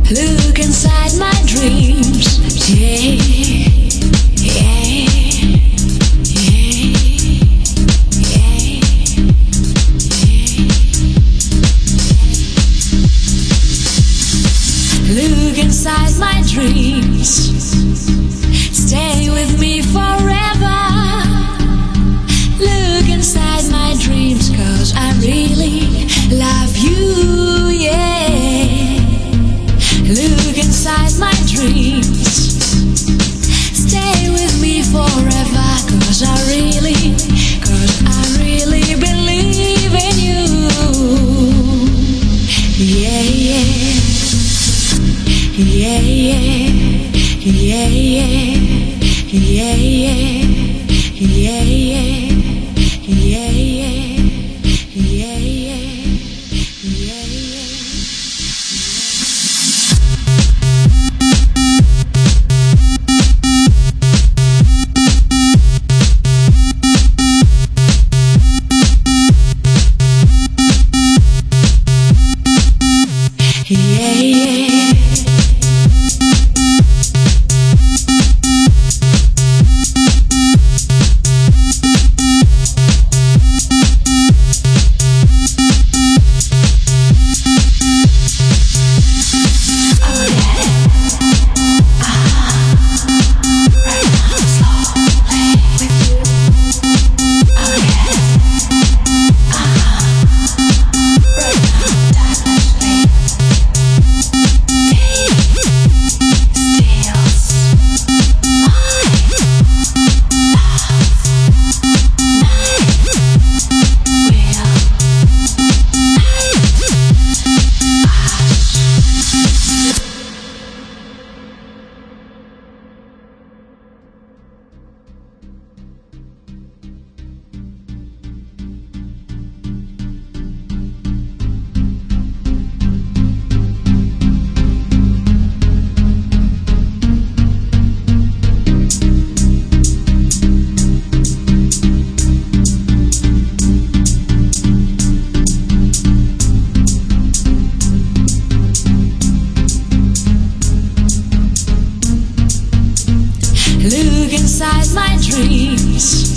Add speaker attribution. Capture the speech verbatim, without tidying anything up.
Speaker 1: Look inside my dreams, yeah, yeah, yeah, yeah, yeah. Look inside my dreams, stay with me forever. Look inside my dreams, 'cause I really love you, yeah. Look inside my dreams, stay with me forever, 'cause I really, 'cause I really believe in you. Yeah, yeah, yeah, yeah, yeah, yeah, yeah, yeah, yeah, yeah. Yeah, yeah, yeah, yeah, yeah, yeah. Yeah, yeah. Look inside my dreams,